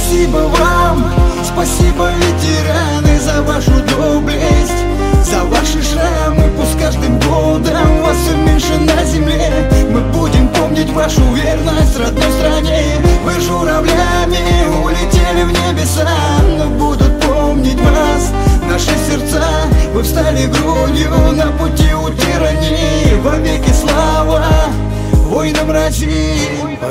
Спасибо вам, спасибо, ветераны, за вашу доблесть, за ваши шрамы. Пусть каждым годом вас все меньше на земле. Мы будем помнить вашу верность родной стране. Вы журавлями улетели в небеса, но будут помнить вас наши сердца. Вы встали грудью на пути у тирании. Вовеки слава воинам России.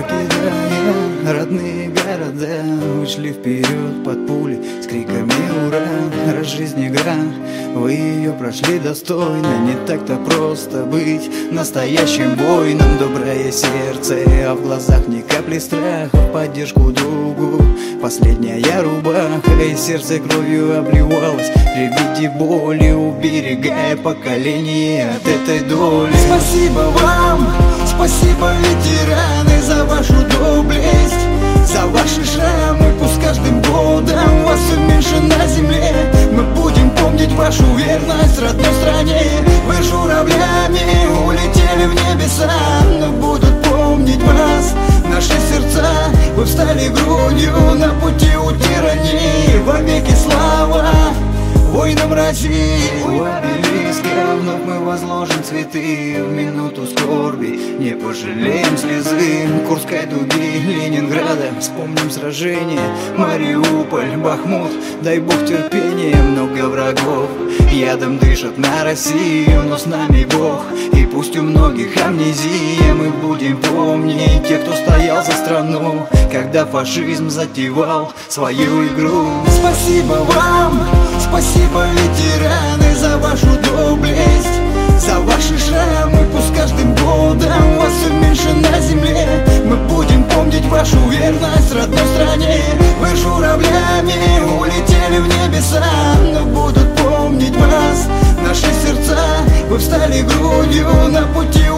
Покидая родные города, ушли вперед под пули с криками ура. Раз жизнь игра, вы ее прошли достойно. Не так-то просто быть настоящим воином. Доброе сердце, а в глазах ни капли страха. В поддержку другу последняя рубаха, и сердце кровью обливалось при виде боли, уберегая поколение от этой доли. Спасибо вам, спасибо, ветераны, за вашу доблесть, за ваши шрамы. Пусть каждым годом вас все меньше на земле. Мы будем помнить вашу верность родной стране. Вы журавлями улетели в небеса, но будут помнить вас наши сердца. Вы встали грудью на пути у тирании. Вовеки слава воинам России. У обелиска вновь мы возложим цветы. В минуту скорби не пожалеем слезы Курской дуги, Ленинграда. Вспомним сражение, Мариуполь, Бахмут. Дай Бог терпения, много врагов ядом дышат на Россию, но с нами Бог. И пусть у многих амнезия, мы будем помнить тех, кто стоял за страну, когда фашизм затевал свою игру. Спасибо вам, спасибо, ветераны, за вашу доблесть, за ваши шрамы. Пусть каждым годом вас все меньше на земле. Мы будем помнить вашу верность родной стране. Вы журавлями улетели в небеса, но будут помнить вас наши сердца. Вы встали грудью на пути